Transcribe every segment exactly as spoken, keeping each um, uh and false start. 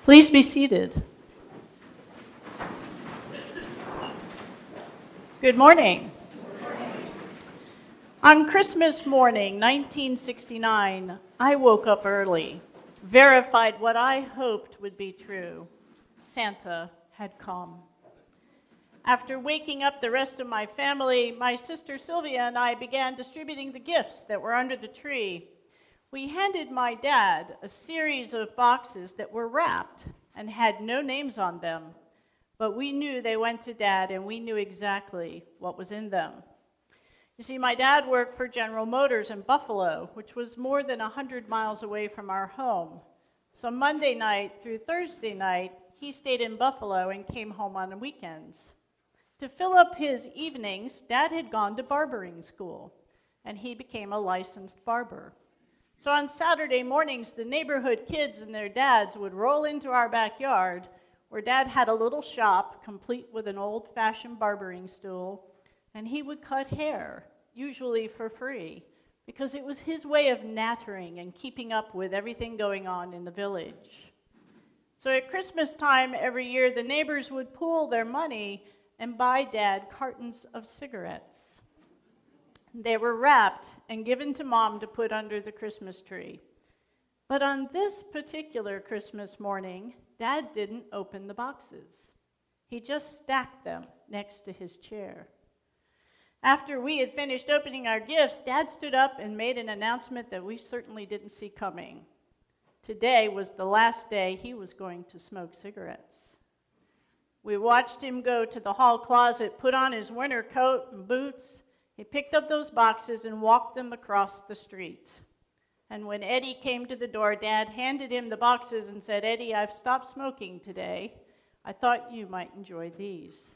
Please be seated. Good morning. On Christmas morning, nineteen sixty-nine, I woke up early, verified what I hoped would be true. Santa had come. After waking up the rest of my family, my sister Sylvia and I began distributing the gifts that were under the tree. We handed my dad a series of boxes that were wrapped and had no names on them, but we knew they went to Dad and we knew exactly what was in them. You see, my dad worked for General Motors in Buffalo, which was more than one hundred miles away from our home. So Monday night through Thursday night, he stayed in Buffalo and came home on the weekends. To fill up his evenings, Dad had gone to barbering school, and he became a licensed barber. So on Saturday mornings, the neighborhood kids and their dads would roll into our backyard, where Dad had a little shop complete with an old-fashioned barbering stool, and he would cut hair, usually for free, because it was his way of nattering and keeping up with everything going on in the village. So at Christmas time every year, the neighbors would pool their money and buy Dad cartons of cigarettes. They were wrapped and given to Mom to put under the Christmas tree. But on this particular Christmas morning, Dad didn't open the boxes. He just stacked them next to his chair. After we had finished opening our gifts, Dad stood up and made an announcement that we certainly didn't see coming. Today was the last day he was going to smoke cigarettes. We watched him go to the hall closet, put on his winter coat and boots. He picked up those boxes and walked them across the street. And when Eddie came to the door, Dad handed him the boxes and said, "Eddie, I've stopped smoking today. I thought you might enjoy these."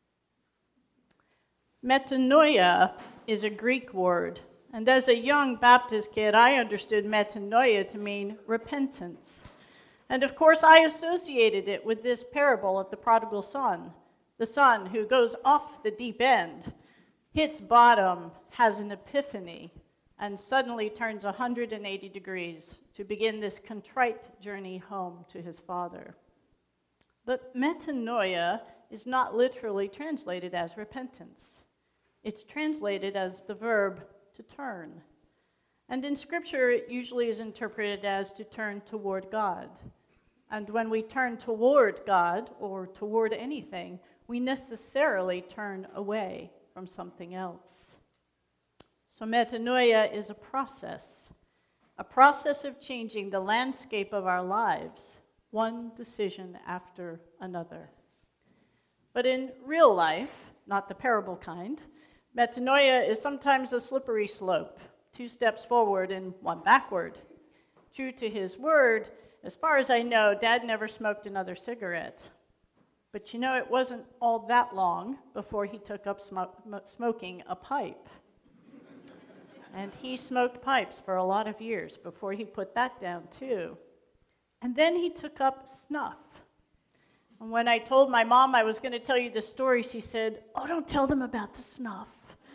Metanoia is a Greek word, and as a young Baptist kid, I understood metanoia to mean repentance. And of course, I associated it with this parable of the prodigal son, the son who goes off the deep end, hits bottom, has an epiphany, and suddenly turns one hundred eighty degrees to begin this contrite journey home to his father. But metanoia is not literally translated as repentance. It's translated as the verb to turn. And in Scripture, it usually is interpreted as to turn toward God. And when we turn toward God or toward anything, we necessarily turn away from something else. So metanoia is a process, a process of changing the landscape of our lives, one decision after another. But in real life, not the parable kind, metanoia is sometimes a slippery slope, two steps forward and one backward. True to his word, as far as I know, Dad never smoked another cigarette. But you know, it wasn't all that long before he took up sm- smoking a pipe. And he smoked pipes for a lot of years before he put that down too. And then he took up snuff. And when I told my mom I was going to tell you the story, she said, "Oh, don't tell them about the snuff."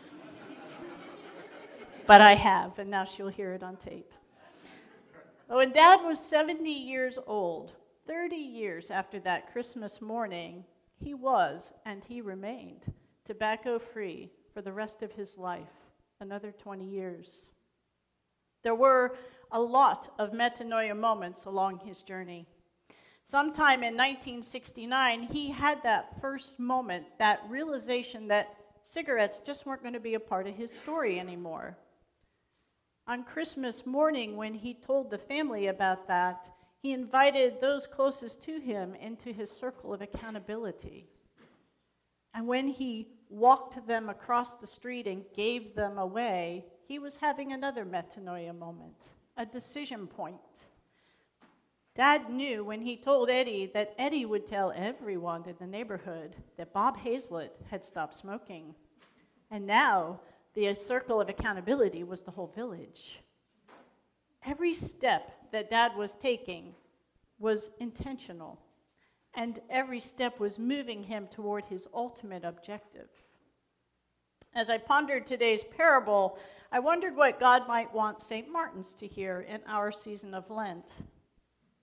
But I have, and now she'll hear it on tape. When Dad was seventy years old, thirty years after that Christmas morning, he was, and he remained, tobacco-free for the rest of his life, another twenty years. There were a lot of metanoia moments along his journey. Sometime in nineteen sixty-nine, he had that first moment, that realization that cigarettes just weren't going to be a part of his story anymore. On Christmas morning, when he told the family about that, he invited those closest to him into his circle of accountability. And when he walked them across the street and gave them away, he was having another metanoia moment, a decision point. Dad knew when he told Eddie that Eddie would tell everyone in the neighborhood that Bob Hazlett had stopped smoking. And now, the circle of accountability was the whole village. Every step that Dad was taking was intentional, and every step was moving him toward his ultimate objective. As I pondered today's parable, I wondered what God might want Saint Martin's to hear in our season of Lent.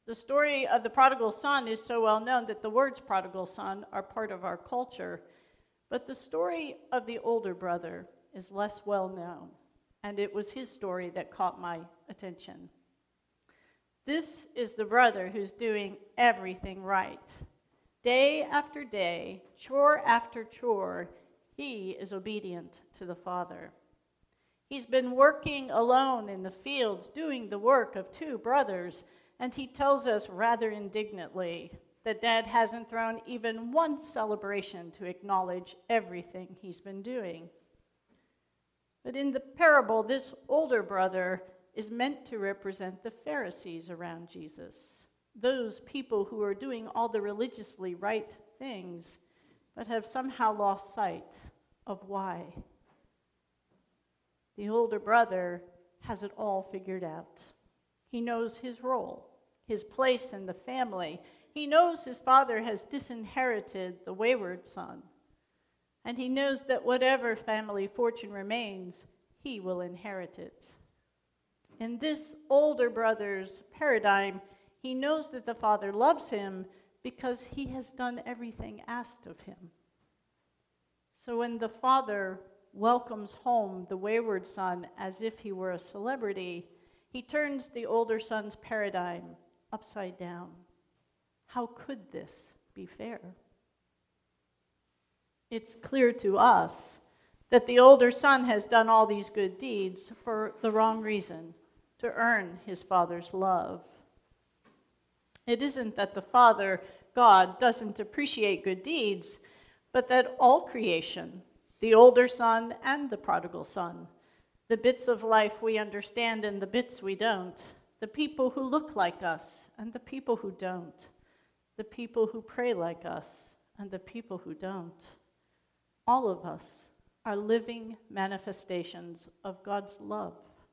The story of the prodigal son is so well known that the words prodigal son are part of our culture. But the story of the older brother is less well known, and it was his story that caught my attention. This is the brother who's doing everything right. Day after day, chore after chore, he is obedient to the father. He's been working alone in the fields, doing the work of two brothers, and he tells us rather indignantly that Dad hasn't thrown even one celebration to acknowledge everything he's been doing. But in the parable, this older brother is meant to represent the Pharisees around Jesus, those people who are doing all the religiously right things, but have somehow lost sight of why. The older brother has it all figured out. He knows his role, his place in the family. He knows his father has disinherited the wayward son. And he knows that whatever family fortune remains, he will inherit it. In this older brother's paradigm, he knows that the father loves him because he has done everything asked of him. So when the father welcomes home the wayward son as if he were a celebrity, he turns the older son's paradigm upside down. How could this be fair? It's clear to us that the older son has done all these good deeds for the wrong reason, to earn his father's love. It isn't that the Father, God, doesn't appreciate good deeds, but that all creation, the older son and the prodigal son, the bits of life we understand and the bits we don't, the people who look like us and the people who don't, the people who pray like us and the people who don't, all of us are living manifestations of God's love.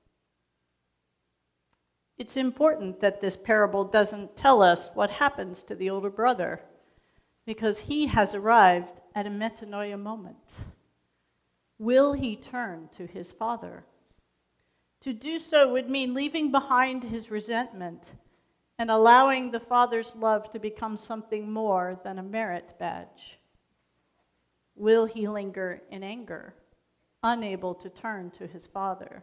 It's important that this parable doesn't tell us what happens to the older brother, because he has arrived at a metanoia moment. Will he turn to his father? To do so would mean leaving behind his resentment and allowing the father's love to become something more than a merit badge. Will he linger in anger, unable to turn to his father?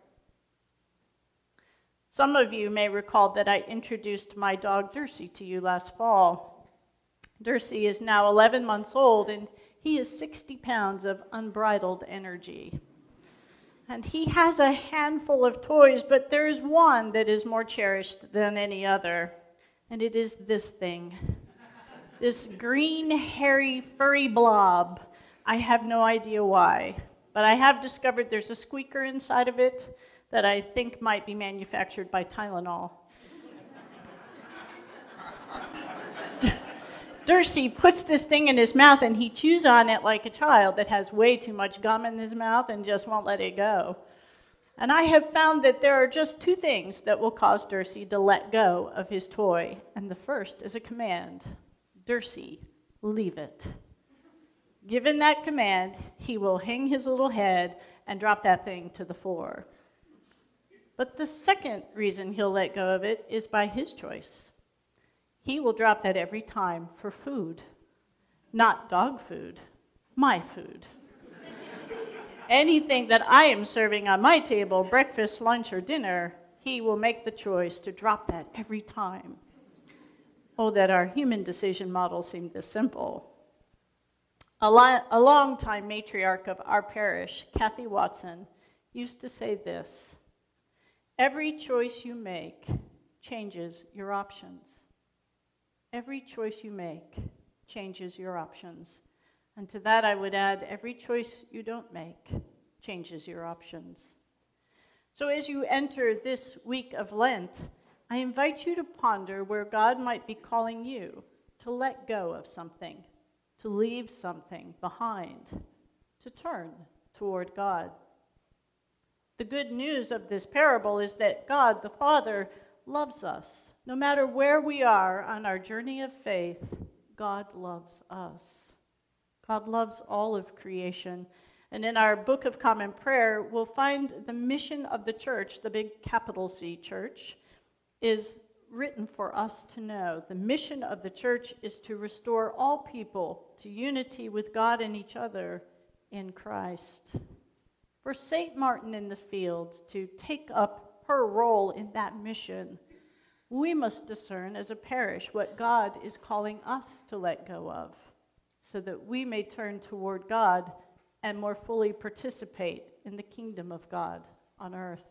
Some of you may recall that I introduced my dog Dursey to you last fall. Dursey is now eleven months old, and he is sixty pounds of unbridled energy. And he has a handful of toys, but there is one that is more cherished than any other, and it is this thing. This green, hairy, furry blob. I have no idea why, but I have discovered there's a squeaker inside of it that I think might be manufactured by Tylenol. Dursey puts this thing in his mouth and he chews on it like a child that has way too much gum in his mouth and just won't let it go. And I have found that there are just two things that will cause Dursey to let go of his toy. And the first is a command. Dursey, leave it. Given that command, he will hang his little head and drop that thing to the floor. But the second reason he'll let go of it is by his choice. He will drop that every time for food. Not dog food, my food. Anything that I am serving on my table, breakfast, lunch, or dinner, he will make the choice to drop that every time. Oh, that our human decision model seemed this simple. A, li- a long-time matriarch of our parish, Kathy Watson, used to say this: every choice you make changes your options. Every choice you make changes your options. And to that I would add, every choice you don't make changes your options. So as you enter this week of Lent, I invite you to ponder where God might be calling you to let go of something, to leave something behind, to turn toward God. The good news of this parable is that God, the Father, loves us. No matter where we are on our journey of faith, God loves us. God loves all of creation. And in our Book of Common Prayer, we'll find the mission of the church, the big capital C church, is written for us to know. The mission of the church is to restore all people to unity with God and each other in Christ. For Saint Martin in the Fields to take up her role in that mission, we must discern as a parish what God is calling us to let go of, so that we may turn toward God and more fully participate in the kingdom of God on earth.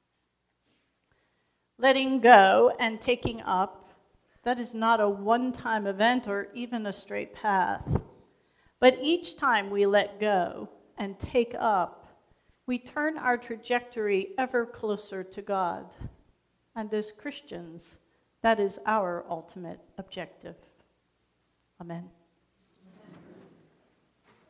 Letting go and taking up, that is not a one-time event or even a straight path. But each time we let go and take up, we turn our trajectory ever closer to God. And as Christians, that is our ultimate objective. Amen.